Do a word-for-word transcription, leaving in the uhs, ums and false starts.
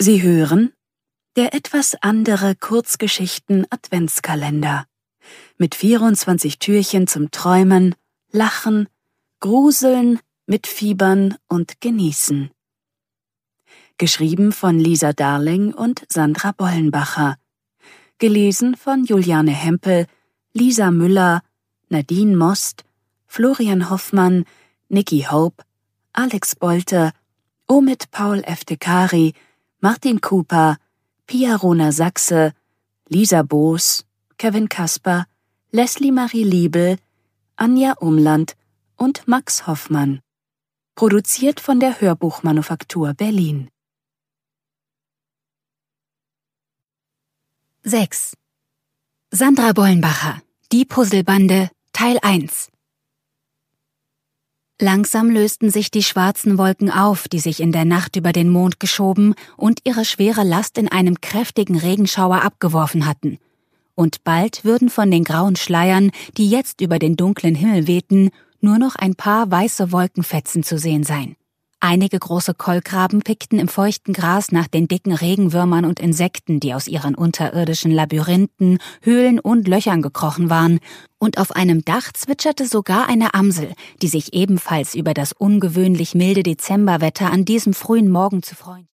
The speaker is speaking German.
Sie hören der etwas andere Kurzgeschichten-Adventskalender mit vierundzwanzig Türchen zum Träumen, Lachen, Gruseln, Mitfiebern und Genießen. Geschrieben von Lisa Darling und Sandra Bollenbacher. Gelesen von Juliane Hempel, Lisa Müller, Nadine Most, Florian Hoffmann, Niki Hope, Alex Bolte, Omid Paul Eftekari, Martin Cooper, Pia Rona Sachse, Lisa Boos, Kevin Kasper, Leslie Marie Liebel, Anja Umland und Max Hoffmann. Produziert von der Hörbuchmanufaktur Berlin. sechs. Sandra Bollenbacher, die Puzzlebande, Teil eins. Langsam lösten sich die schwarzen Wolken auf, die sich in der Nacht über den Mond geschoben und ihre schwere Last in einem kräftigen Regenschauer abgeworfen hatten. Und bald würden von den grauen Schleiern, die jetzt über den dunklen Himmel wehten, nur noch ein paar weiße Wolkenfetzen zu sehen sein. Einige große Kolkraben pickten im feuchten Gras nach den dicken Regenwürmern und Insekten, die aus ihren unterirdischen Labyrinthen, Höhlen und Löchern gekrochen waren, und auf einem Dach zwitscherte sogar eine Amsel, die sich ebenfalls über das ungewöhnlich milde Dezemberwetter an diesem frühen Morgen zu freuen